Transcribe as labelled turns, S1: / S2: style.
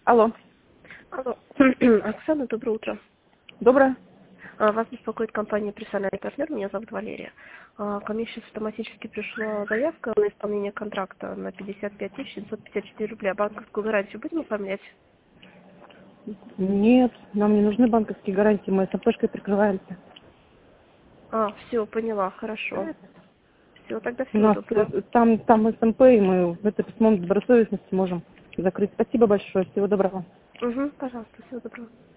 S1: Алло.
S2: Алло. Оксана, доброе утро.
S1: Доброе.
S2: Вас беспокоит компания «Персональный партнер». Меня зовут Валерия. Ко мне сейчас автоматически пришла заявка на исполнение контракта на 55 754 рубля. Банковскую гарантию будем оформлять?
S1: Нет, нам не нужны банковские гарантии, мы СМПшкой прикрываемся.
S2: Все, поняла, хорошо. Все, тогда
S1: У
S2: всего
S1: нас
S2: доброго.
S1: там СМП, и мы в это письмо добросовестности можем закрыть. Спасибо большое, всего доброго.
S2: Угу, пожалуйста, всего доброго.